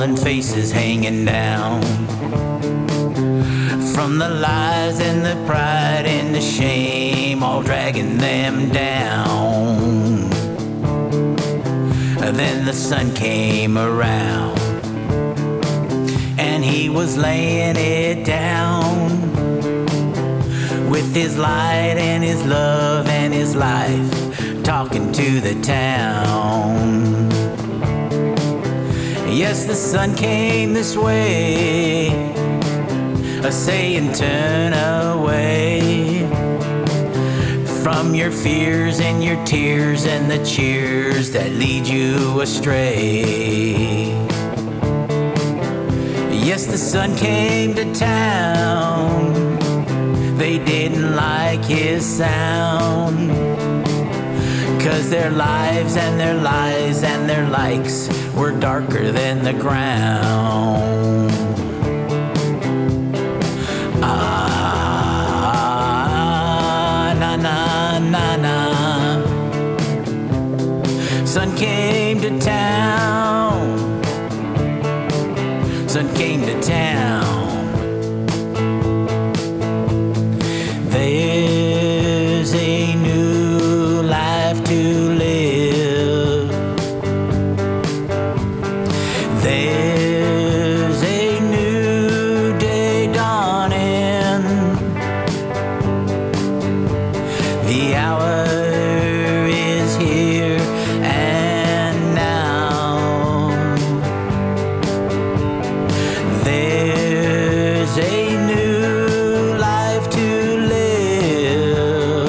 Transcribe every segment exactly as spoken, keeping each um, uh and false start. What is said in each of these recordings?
fallen faces hanging down from the lies and the pride and the shame, all dragging them down. Then the sun came around and he was laying it down with his light and his love and his life, talking to the town. Yes, the sun came this way, a saying turn away from your fears and your tears and the cheers that lead you astray. Yes, the sun came to town, they didn't like his sound, 'cause their lives and their lies and their likes were darker than the ground. Ah, na na na na. Sun came to town, sun came to town. There's a new life to live. There's a new day dawning. The hour is here and now. There's a new life to live.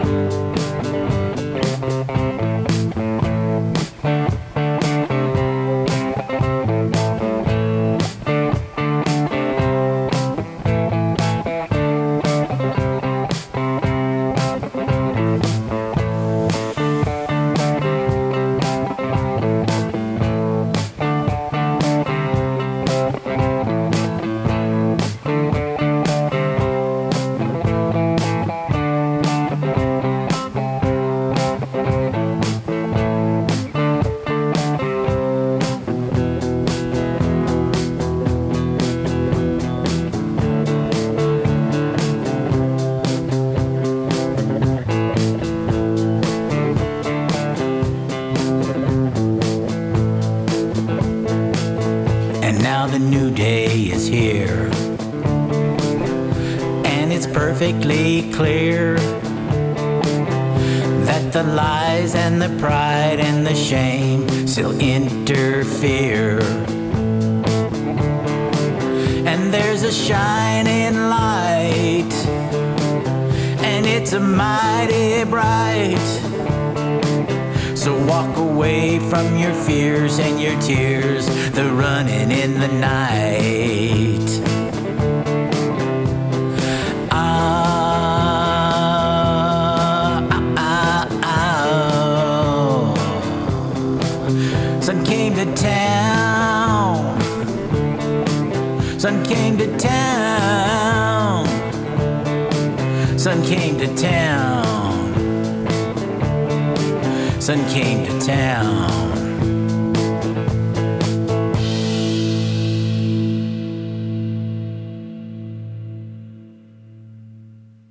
And now the new day is here, and it's perfectly clear that the lies and the pride and the shame still interfere. And there's a shining light, and it's a mighty bright. So walk away from your fears and your tears, the running in the night. Ah, ah, ah, oh. Sun came to town, sun came to town, sun came to town. Sun came to town.